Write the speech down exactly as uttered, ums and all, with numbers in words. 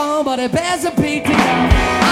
phone, but it bears a P T O.